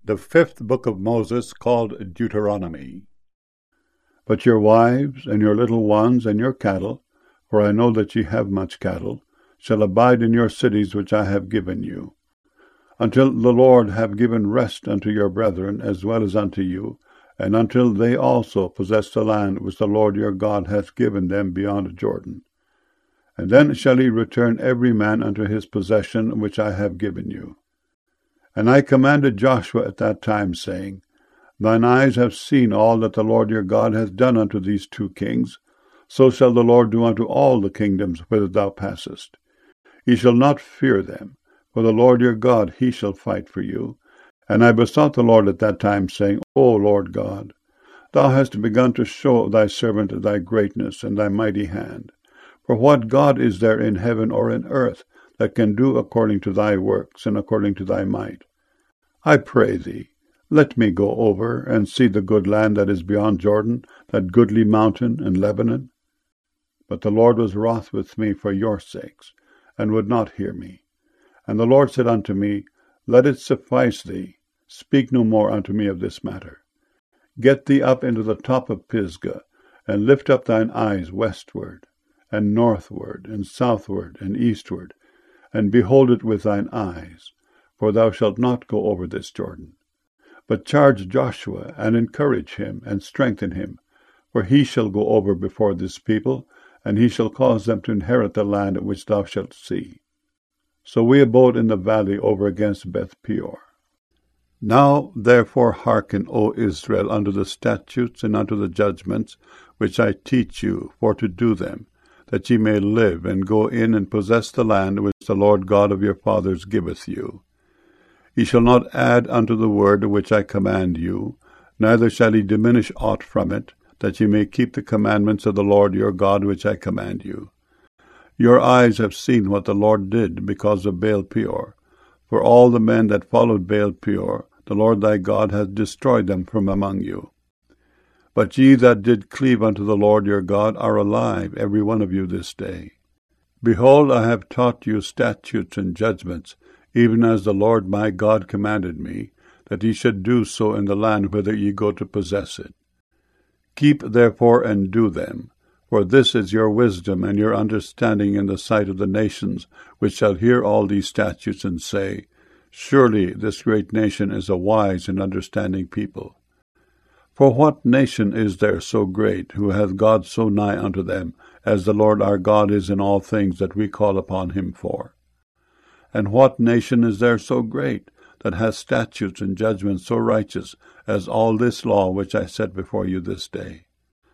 The fifth book of Moses, called Deuteronomy. But your wives, and your little ones, and your cattle, for I know that ye have much cattle, shall abide in your cities which I have given you, until the Lord have given rest unto your brethren as well as unto you, and until they also possess the land which the Lord your God hath given them beyond Jordan. And then shall ye return every man unto his possession which I have given you. And I commanded Joshua at that time, saying, Thine eyes have seen all that the Lord your God hath done unto these two kings, so shall the Lord do unto all the kingdoms whither thou passest. Ye shall not fear them, for the Lord your God, he shall fight for you. And I besought the Lord at that time, saying, O Lord God, thou hast begun to show thy servant thy greatness and thy mighty hand. For what God is there in heaven or in earth that can do according to thy works and according to thy might? I pray thee, let me go over and see the good land that is beyond Jordan, that goodly mountain and Lebanon. But the Lord was wroth with me for your sakes, and would not hear me. And the Lord said unto me, Let it suffice thee, speak no more unto me of this matter. Get thee up into the top of Pisgah, and lift up thine eyes westward, and northward, and southward, and eastward, and behold it with thine eyes, for thou shalt not go over this Jordan. But charge Joshua, and encourage him, and strengthen him, for he shall go over before this people, and he shall cause them to inherit the land which thou shalt see. So we abode in the valley over against Beth Peor. Now therefore hearken, O Israel, unto the statutes and unto the judgments which I teach you, for to do them, that ye may live, and go in and possess the land which the Lord God of your fathers giveth you. Ye shall not add unto the word which I command you, neither shall ye diminish aught from it, that ye may keep the commandments of the Lord your God which I command you. Your eyes have seen what the Lord did because of Baal Peor. For all the men that followed Baal Peor, the Lord thy God hath destroyed them from among you. But ye that did cleave unto the Lord your God are alive, every one of you this day. Behold, I have taught you statutes and judgments, even as the Lord my God commanded me, that ye should do so in the land whither ye go to possess it. Keep therefore and do them, for this is your wisdom and your understanding in the sight of the nations, which shall hear all these statutes and say, Surely this great nation is a wise and understanding people. For what nation is there so great, who hath God so nigh unto them, as the Lord our God is in all things that we call upon him for? And what nation is there so great, that hath statutes and judgments so righteous, as all this law which I set before you this day?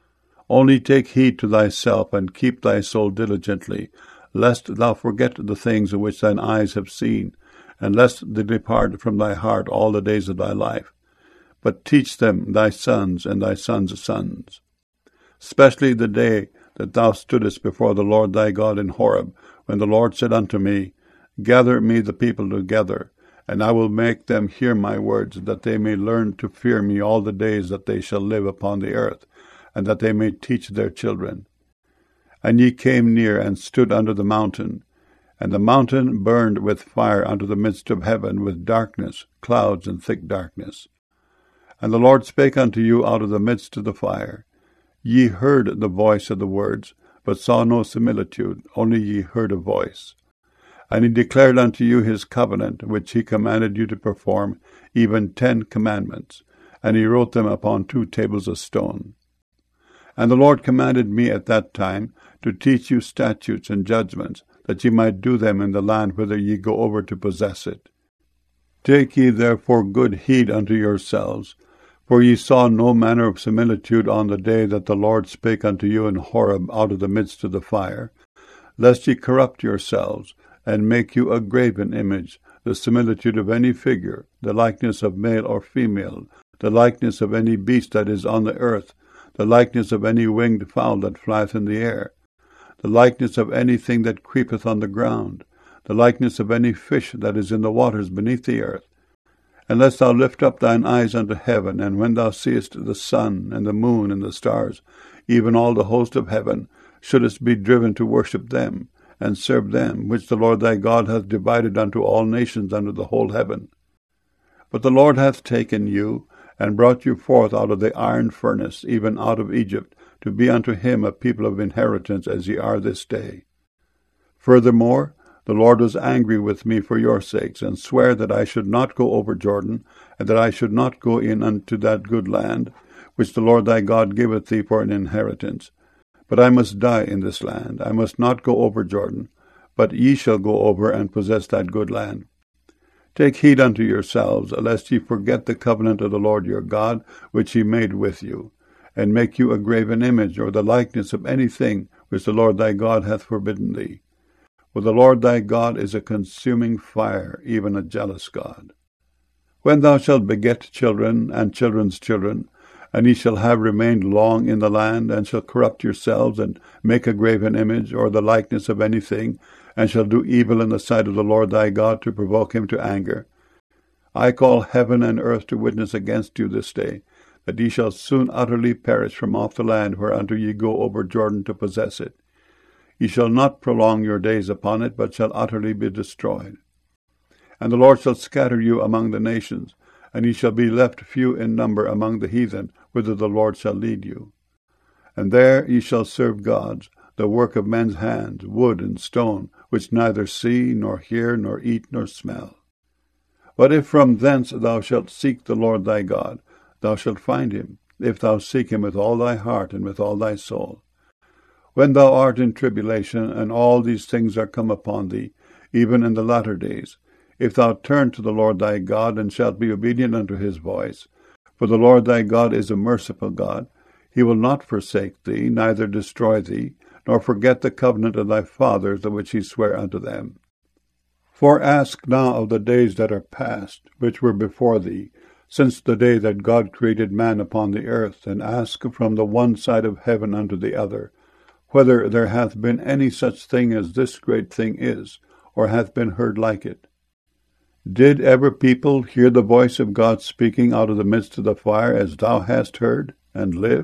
Only take heed to thyself, and keep thy soul diligently, lest thou forget the things which thine eyes have seen, and lest they depart from thy heart all the days of thy life. But teach them thy sons and thy sons' sons. Especially the day that thou stoodest before the Lord thy God in Horeb, when the Lord said unto me, Gather me the people together, and I will make them hear my words, that they may learn to fear me all the days that they shall live upon the earth, and that they may teach their children. And ye came near and stood under the mountain, and the mountain burned with fire unto the midst of heaven, with darkness, clouds, and thick darkness. And the Lord spake unto you out of the midst of the fire. Ye heard the voice of the words, but saw no similitude, only ye heard a voice. And he declared unto you his covenant, which he commanded you to perform, even 10 commandments, and he wrote them upon 2 tables of stone. And the Lord commanded me at that time to teach you statutes and judgments, that ye might do them in the land whither ye go over to possess it. Take ye therefore good heed unto yourselves, for ye saw no manner of similitude on the day that the Lord spake unto you in Horeb out of the midst of the fire, lest ye corrupt yourselves, and make you a graven image, the similitude of any figure, the likeness of male or female, the likeness of any beast that is on the earth, the likeness of any winged fowl that flieth in the air, the likeness of anything that creepeth on the ground, the likeness of any fish that is in the waters beneath the earth. Unless thou lift up thine eyes unto heaven, and when thou seest the sun, and the moon, and the stars, even all the host of heaven, shouldest be driven to worship them, and serve them, which the Lord thy God hath divided unto all nations under the whole heaven. But the Lord hath taken you, and brought you forth out of the iron furnace, even out of Egypt, to be unto him a people of inheritance, as ye are this day. Furthermore, the Lord was angry with me for your sakes, and sware that I should not go over Jordan, and that I should not go in unto that good land, which the Lord thy God giveth thee for an inheritance. But I must die in this land. I must not go over Jordan, but ye shall go over and possess that good land. Take heed unto yourselves, lest ye forget the covenant of the Lord your God, which he made with you, and make you a graven image, or the likeness of anything which the Lord thy God hath forbidden thee. For the Lord thy God is a consuming fire, even a jealous God. When thou shalt beget children and children's children, and ye shall have remained long in the land, and shall corrupt yourselves, and make a graven image, or the likeness of anything, and shall do evil in the sight of the Lord thy God, to provoke him to anger, I call heaven and earth to witness against you this day, that ye shall soon utterly perish from off the land whereunto ye go over Jordan to possess it. Ye shall not prolong your days upon it, but shall utterly be destroyed. And the Lord shall scatter you among the nations, and ye shall be left few in number among the heathen, whither the Lord shall lead you. And there ye shall serve gods, the work of men's hands, wood and stone, which neither see, nor hear, nor eat, nor smell. But if from thence thou shalt seek the Lord thy God, thou shalt find him, if thou seek him with all thy heart and with all thy soul. When thou art in tribulation, and all these things are come upon thee, even in the latter days, if thou turn to the Lord thy God, and shalt be obedient unto his voice, for the Lord thy God is a merciful God, he will not forsake thee, neither destroy thee, nor forget the covenant of thy fathers, the which he sware unto them. For ask now of the days that are past, which were before thee, since the day that God created man upon the earth, and ask from the one side of heaven unto the other, whether there hath been any such thing as this great thing is, or hath been heard like it. Did ever people hear the voice of God speaking out of the midst of the fire, as thou hast heard, and live?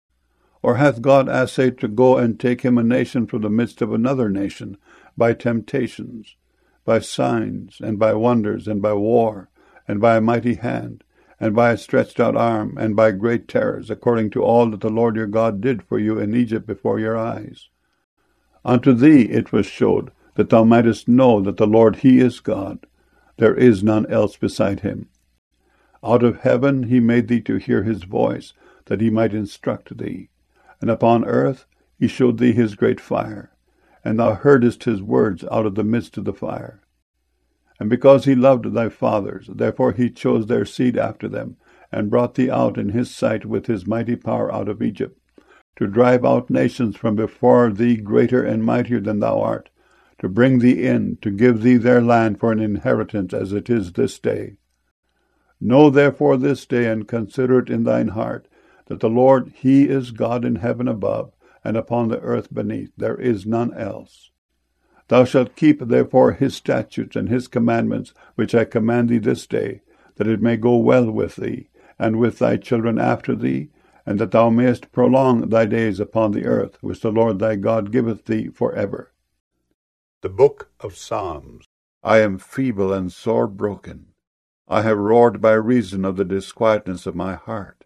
Or hath God assayed to go and take him a nation from the midst of another nation, by temptations, by signs, and by wonders, and by war, and by a mighty hand, and by a stretched out arm, and by great terrors, according to all that the Lord your God did for you in Egypt before your eyes? Unto thee it was showed, that thou mightest know that the Lord he is God, there is none else beside him. Out of heaven he made thee to hear his voice, that he might instruct thee. And upon earth he showed thee his great fire, and thou heardest his words out of the midst of the fire. And because he loved thy fathers, therefore he chose their seed after them, and brought thee out in his sight with his mighty power out of Egypt, to drive out nations from before thee greater and mightier than thou art, to bring thee in, to give thee their land for an inheritance, as it is this day. Know therefore this day, and consider it in thine heart, that the Lord he is God in heaven above, and upon the earth beneath. There is none else. Thou shalt keep therefore his statutes and his commandments, which I command thee this day, that it may go well with thee, and with thy children after thee, and that thou mayest prolong thy days upon the earth, which the Lord thy God giveth thee for ever. The Book of Psalms. I am feeble and sore broken. I have roared by reason of the disquietness of my heart.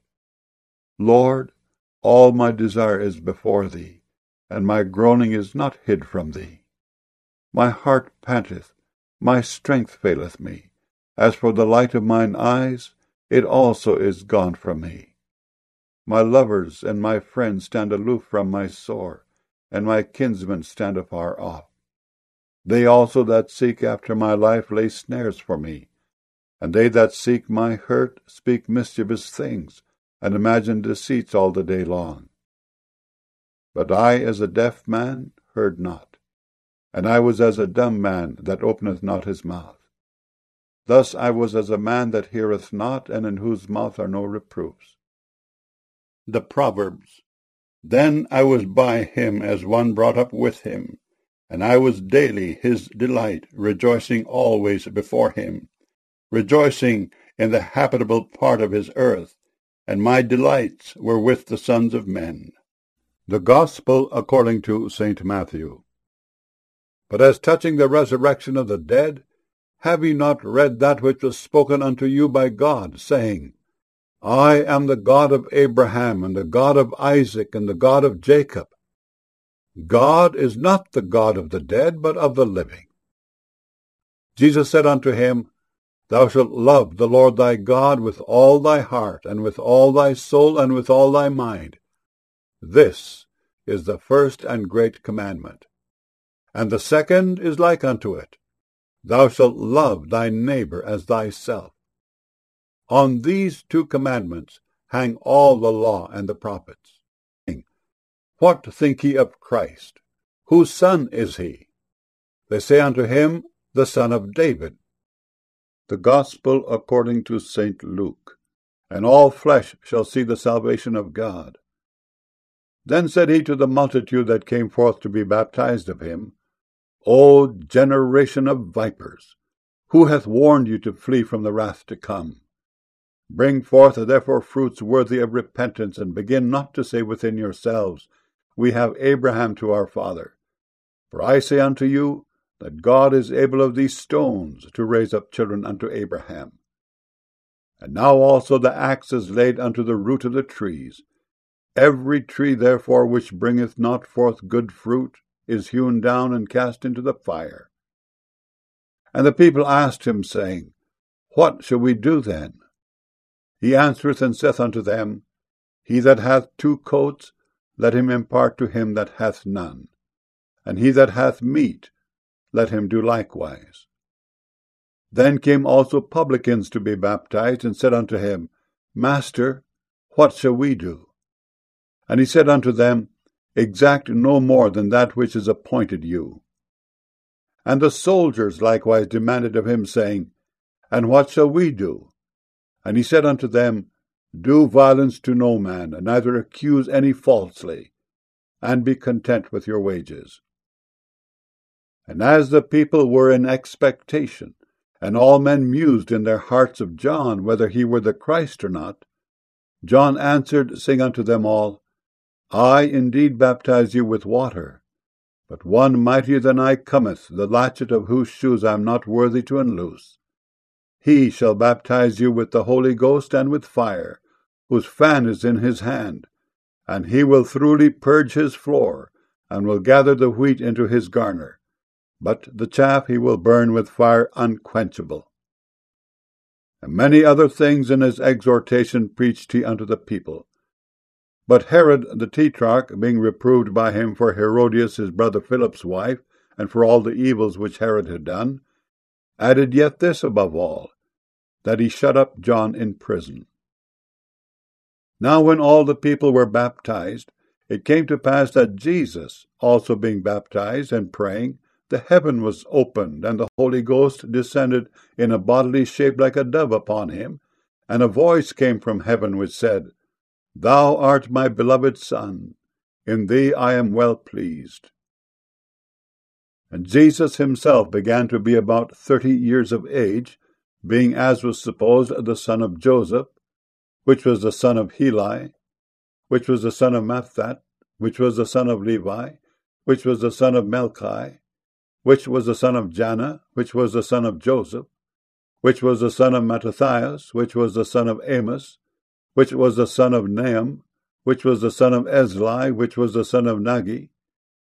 Lord, all my desire is before thee, and my groaning is not hid from thee. My heart panteth, my strength faileth me. As for the light of mine eyes, it also is gone from me. My lovers and my friends stand aloof from my sore, and my kinsmen stand afar off. They also that seek after my life lay snares for me, and they that seek my hurt speak mischievous things, and imagine deceits all the day long. But I, as a deaf man, heard not, and I was as a dumb man that openeth not his mouth. Thus I was as a man that heareth not, and in whose mouth are no reproofs. The Proverbs. Then I was by him as one brought up with him, and I was daily his delight, rejoicing always before him, rejoicing in the habitable part of his earth, and my delights were with the sons of men. The Gospel according to St. Matthew. But as touching the resurrection of the dead, Have ye not read that which was spoken unto you by God, saying, I am the God of Abraham, and the God of Isaac, and the God of Jacob? God is not the God of the dead, but of the living. Jesus said unto him, Thou shalt love the Lord thy God with all thy heart, and with all thy soul, and with all thy mind. This is the first and great commandment. And the second is like unto it, Thou shalt love thy neighbor as thyself. On these two commandments hang all the law and the prophets. What think ye of Christ? Whose son is he? They say unto him, The son of David. The Gospel according to St. Luke. And all flesh shall see the salvation of God. Then said he to the multitude that came forth to be baptized of him, O generation of vipers, who hath warned you to flee from the wrath to come? Bring forth therefore fruits worthy of repentance, and begin not to say within yourselves, We have Abraham to our father. For I say unto you, that God is able of these stones to raise up children unto Abraham. And now also the axe is laid unto the root of the trees. Every tree therefore which bringeth not forth good fruit is hewn down and cast into the fire. And the people asked him, saying, What shall we do then? He answereth and saith unto them, He that hath 2 coats, let him impart to him that hath none. And he that hath meat, let him do likewise. Then came also publicans to be baptized, and said unto him, Master, what shall we do? And he said unto them, Exact no more than that which is appointed you. And the soldiers likewise demanded of him, saying, And what shall we do? And he said unto them, Do violence to no man, and neither accuse any falsely, and be content with your wages. And as the people were in expectation, and all men mused in their hearts of John, whether he were the Christ or not, John answered, saying unto them all, I indeed baptize you with water, but one mightier than I cometh, the latchet of whose shoes I am not worthy to unloose. He shall baptize you with the Holy Ghost and with fire, whose fan is in his hand, and he will thoroughly purge his floor, and will gather the wheat into his garner, but the chaff he will burn with fire unquenchable. And many other things in his exhortation preached he unto the people. But Herod the Tetrarch, being reproved by him for Herodias his brother Philip's wife, and for all the evils which Herod had done, added yet this above all, that he shut up John in prison. Now when all the people were baptized, it came to pass that Jesus, also being baptized and praying, the heaven was opened, and the Holy Ghost descended in a bodily shape like a dove upon him, and a voice came from heaven which said, Thou art my beloved Son, in thee I am well pleased. And Jesus himself began to be about 30 years of age, being, as was supposed, the son of Joseph, which was the son of Heli, which was the son of Matthat, which was the son of Levi, which was the son of Melchi, which was the son of Janna, which was the son of Joseph, which was the son of Mattathias, which was the son of Amos, which was the son of Nahum, which was the son of Esli, which was the son of Nagi,